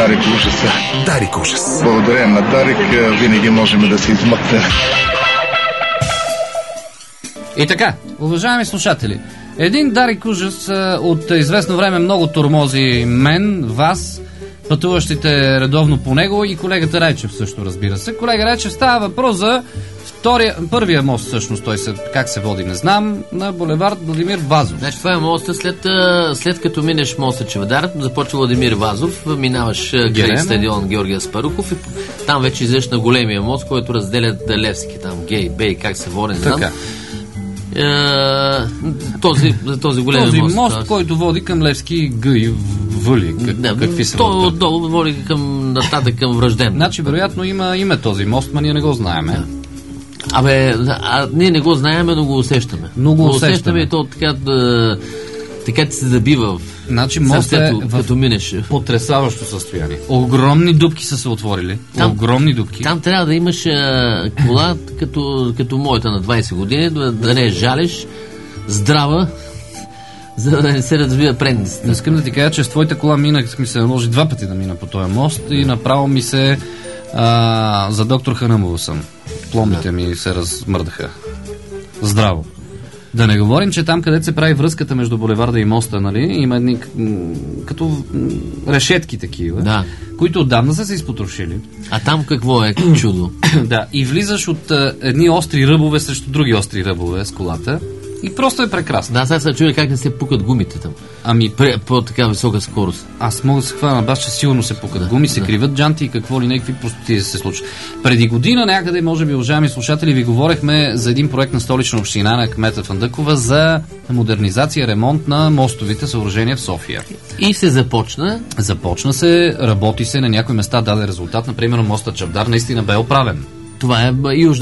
Дарик ужаса. Дарик ужас. Благодарение на Дарик винаги можем да се измъкнем. И така, уважаеми слушатели, един Дарик ужас от известно време много тормози мен, вас, пътуващите редовно по него и колегата Райчев също, разбира се. Колега Райчев, става въпрос за първия мост, всъщност, как се води, не знам, на булевард Владимир Вазов. Значи това е моста след като минеш моста Чавдар, започва Владимир Вазов, минаваш край стадион Георги Аспарухов и там вече излезеш на големия мост, който разделят Левски, там гей, бей, как се води, не знам. Този големия мост. Мост, който води към Левски Г и В. Какви са? Той отдолу води нататък към Вражден. Значи, вероятно има име този мост, но ние не го знаем. Ние не го знаем, но го усещаме. Усещаме и то така ти се забива. Значи мост е като минеш. Потресаващо състояние. Огромни дупки са се отворили. Огромни дупки. Там трябва да имаш кола като моята на 20 години, да не жалеш, здрава, за да не се развива предницата. Искам да ти кажа, че с твоята кола ми се наложи 2 пъти да мина по този мост и направо ми се за доктор Ханамова съм. Пломбите ми се размърдаха. Здраво. Да не говорим, че там, където се прави връзката между булеварда и моста, нали, има едни като решетки такива, които отдавна са се изпотрошили. А там какво е чудо? Да, и влизаш от едни остри ръбове срещу други остри ръбове с колата. И просто е прекрасно. Да, сега се чуя как не се пукат гумите там. По така висока скорост. Аз мога да се хвана на бас, че сигурно се пукат гуми, се криват джанти и какво ли някакви простоти се случват. Преди година някъде, може би, уважаеми слушатели, ви говорехме за един проект на Столична община на кмета Фандъкова за модернизация, ремонт на мостовите съоръжения в София. И се започна. Започна се, работи се, на някои места даде резултат. Например, моста Чавдар наистина бе оправен. Това е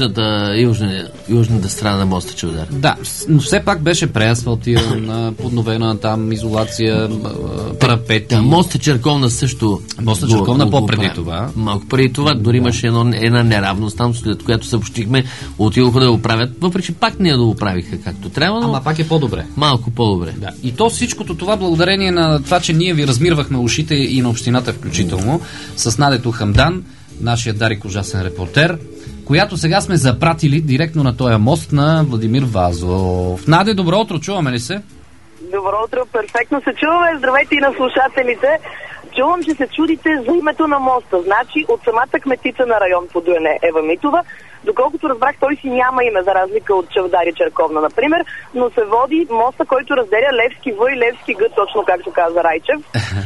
южната страна на моста Чавдар. Да, но все пак беше преасфалтиран, подновена там изолация, парапети. Да, моста Черковна също. Моста Черковна по-преди това. Малко преди това, дори имаше една неравност там, след която съобщихме, отидоха да го правят, въпреки че пак не да го правиха както трябва. Но... Ама пак е по-добре. Малко по-добре. Да. И то всичкото това благодарение на това, че ние ви размирвахме ушите и на общината включително, с Надето Хамдан, нашия Дарик ужасен репортер, която сега сме запратили директно на този мост на Владимир Вазов. Наде, добро утро, чуваме ли се? Добро утро, перфектно се чуваме. Здравейте и на слушателите. Чувам, че се чудите за името на моста. Значи от самата кметица на район Подуяне Ева Митова, доколкото разбрах, той си няма име, за разлика от Чавдар и Черковна, например, но се води моста, който разделя Левски В и Левски Г, точно както каза Райчев.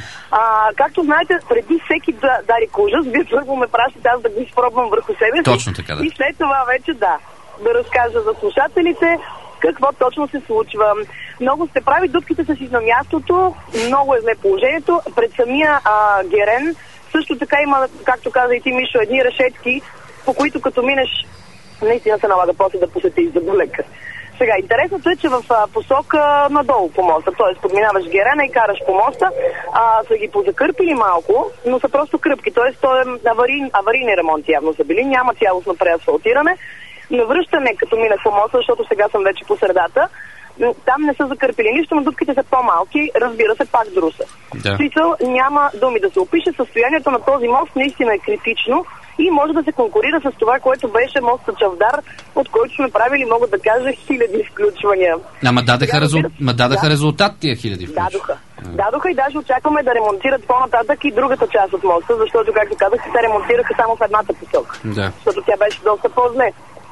Както знаете, преди всеки Дарик ужас, вие първо ме пращате аз да го изпробвам върху себе си. Точно така, да. И след това вече да разкажа за слушателите какво точно се случва. Много сте прави, дупките са си на мястото, много е зле положението. Пред самия Герен също така има, както каза и ти, Мишо, едни решетки, по които като минеш, наистина се налага после да посетиш за долека. Сега, интересното е, че в посока надолу по моста, т.е. подминаваш Герена и караш по моста, са ги позакърпили малко, но са просто кръпки, т.е. аварийни ремонти явно са били, няма цялостно преасфалтиране. Навръщане, като минах по моста, защото сега съм вече по средата, там не са закърпили нищо, но дупките са по-малки, разбира се, пак друса. Да. Смисъл, няма думи да се опише, състоянието на този мост наистина е критично и може да се конкурира с това, което беше моста Чавдар, от който сме правили, мога да кажа, 1000 изключвания. Ама дадаха резултат тия 1000 изключвания. Дадоха и даже очакваме да ремонтират по-нататък и другата част от моста, защото, както казах, се ремонтираха само в едната посока. Да. Защото тя беше доста по-зле.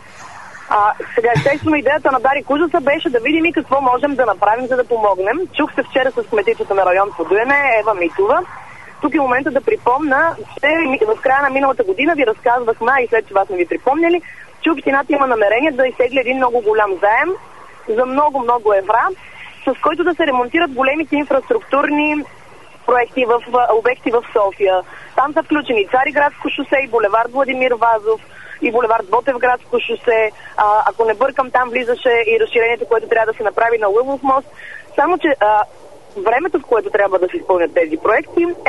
Сега, естествено, идеята на Дарик ужаса беше да видим и какво можем да направим, за да помогнем. Чух се вчера с кметицата на район Подуяне, Ева Митова. Тук е момента да припомна, че в края на миналата година ви разказвахме, и след това сме ви припомняли, че общината има намерение да изтегли един много голям заем за много евра, с който да се ремонтират големите инфраструктурни проекти в обекти в София. Там са включени Цариградско шосе и булевард Владимир Вазов, и булевард Ботевградско шосе. Ако не бъркам, там влизаше и разширението, което трябва да се направи на Лъвов мост. Само че времето, в което трябва да се изпълнят тези проекти, е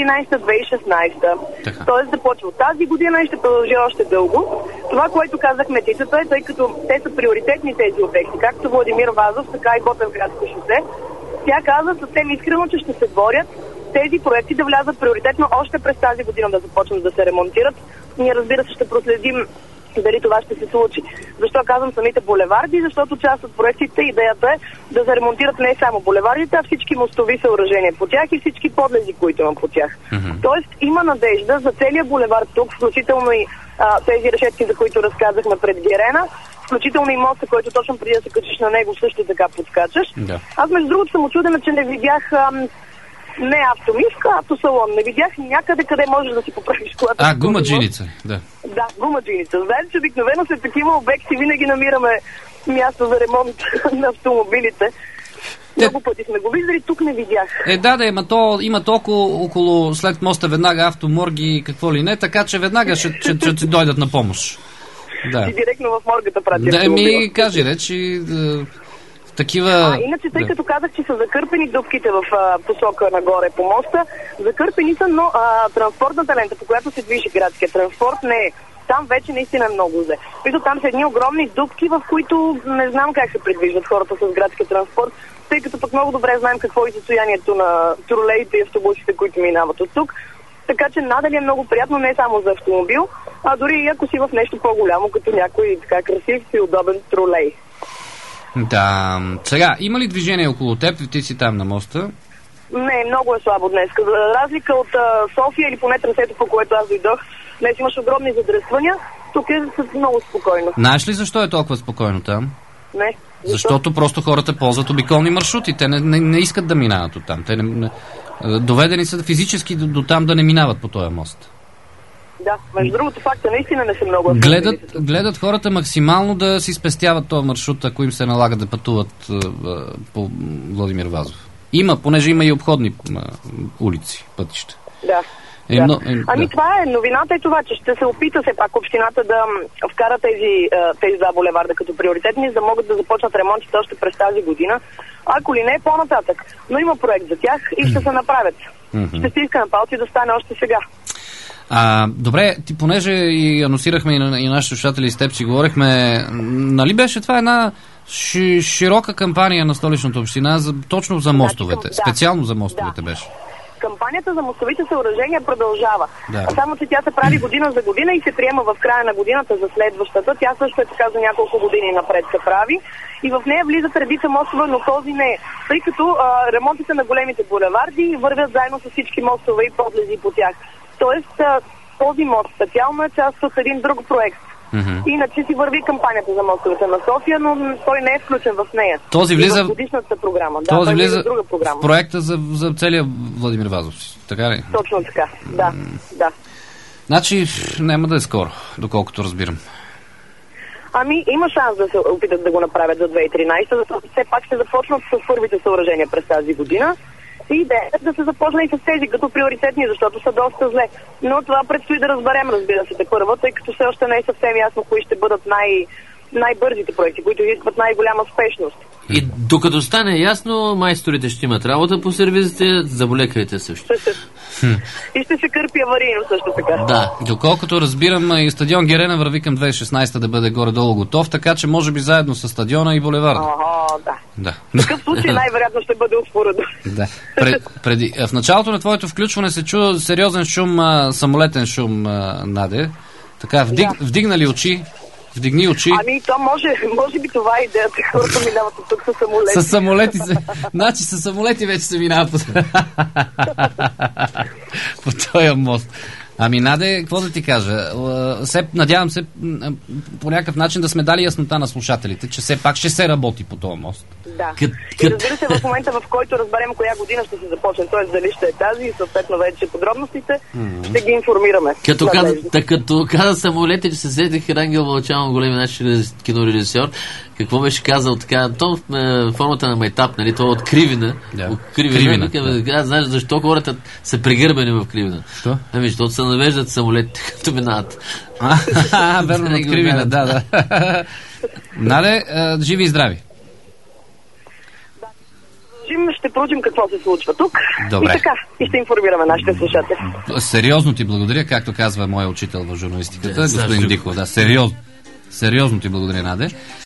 2013-2016. Тоест започва от тази година и ще продължи още дълго. Това, което казах кметицата е, тъй като те са приоритетни тези обекти, както Владимир Вазов, така и Ботевградско шосе, тя каза съвсем искрено, че ще се борят тези проекти да влязат приоритетно още през тази година да започнат да се ремонтират. Ние, разбира се, ще проследим дали това ще се случи. Защо казвам самите булеварди? Защото част от проектите, идеята е да се ремонтират не само булевардите, а всички мостови съоръжения по тях и всички подлези, които има по тях. Тоест има надежда за целия булевард тук, включително и тези решетки, за които разказахме пред Герена, включително и моста, който точно преди да се качиш на него също така подскачаш. Да. Аз между другото съм очудена, че не видях не автомивка, автосалон. Не видях някъде, къде можеш да си поправиш колата. Гумаджиница, да. Да, гумаджиница. Знаете, че обикновено след такива обекти винаги намираме място за ремонт на автомобилите. Много пъти сме го виждали, тук не видях. Има толкова около след моста веднага автоморги и какво ли не, така че веднага ще ти дойдат на помощ. Да. Ти директно в моргата прати. Да, ми кажи речи, такива... Иначе, тъй като казах, че са закърпени дупките в посока нагоре по моста, закърпени са, но транспортната лента, по която се движи градския транспорт, не е. Там вече наистина е много зле. Виждате, там са едни огромни дупки, в които не знам как се придвижват хората с градския транспорт, тъй като пък много добре знаем какво е състоянието на тролеите и автобусите, които минават от тук. Така че надали е много приятно не само за автомобил, а дори и ако си в нещо по-голямо, като някой така красив и удобен тролей. Да. Сега, има ли движение около теб? Ти си там на моста. Не, много е слабо днес. За разлика от София или поне трасето, по което аз дойдох, днес имаш огромни задръствания, тук е много спокойно. Знаеш ли защо е толкова спокойно там? Не. Защото просто хората ползват обиколни маршрути. Те не искат да минават от там. Те доведени са физически до там да не минават по този мост. Да, между другото факта наистина не са много. Гледат хората максимално да си спестяват този маршрут, ако им се налага да пътуват по Владимир Вазов. Понеже има и обходни улици, пътища. Да. Това е. Новината е това, че ще се опита все пак общината да вкара тези два булеварда като приоритетни, за да могат да започнат ремонтите още през тази година. Ако ли не, по-нататък. Но има проект за тях и ще се направят. Ще се иска на палци да стане още сега. Добре, понеже и анонсирахме и на нашите слушатели, с теб си говорихме, нали беше това една широка кампания на Столичната община точно за мостовете, специално за мостовете беше? Кампанията за мостовите съоръжения продължава. Да. Само, че тя се прави година за година и се приема в края на годината за следващата. Тя също е така за няколко години напред се прави. И в нея влизат редица мостове, но този не е. Тъй като ремонтите на големите булеварди вървят заедно с всички мостове и подлези по тях. Тоест, този мост специално е част от един друг проект. Иначе си върви кампанията за мостовете на София, но той не е включен в нея. Този влиза в годишната програма. Този влиза в друга програма. В проекта за целия Владимир Вазов. Така ли? Точно така, да. Значи няма да е скоро, доколкото разбирам. Има шанс да се опитат да го направят за 2013, защото все пак ще започнат с първите съоръжения през тази година. И идеята да се започне и с тези като приоритетни, защото са доста зле. Но това предстои да разберем, разбира се, първо, тъй като все още не е съвсем ясно кои ще бъдат най-бързите проекти, които изискват най-голяма спешност. И докато стане ясно, майсторите ще имат работа по сервизите, заболекарите също. И ще се кърпи аварийно също така. Да, доколкото разбирам, и стадион Герена върви към 2016 да бъде горе-долу готов, така че може би заедно с стадиона и булеварда. Да. В такъв случай най-вероятно ще бъде успоредно. Да. В началото на твоето включване се чу сериозен шум, самолетен шум, Наде. Така, вдигнали очи. Вдигни очи. То може би това е идеята. Хората минават от тук с самолети. С самолети значи с самолети вече се минава по този мост. Наде, какво да ти кажа? Надявам се по някакъв начин да сме дали яснота на слушателите, че все пак ще се работи по този мост. Да. И разбира се, в момента, в който разберем коя година ще се започне, т.е. дали ще е тази и съответно вече подробностите, ще ги информираме. Като каза самолети, че се сетих Рангел Вълчанов, големи наш кинорежисьор, какво беше казал така, то в формата на майтап, нали, то от Кривина. Да. Кривина. Знаеш защо хората са пригърбени в Кривина? Що? Защото се навеждат самолетите, като минават. Верно, от Кривина, да. Наде, живи и здрави. Ще проучим какво се случва тук. Добре. И така, и ще информираме нашите слушатели. Сериозно ти благодаря, както казва моя учител в журналистиката, господин Диков. Да, сериозно ти благодаря, Наде.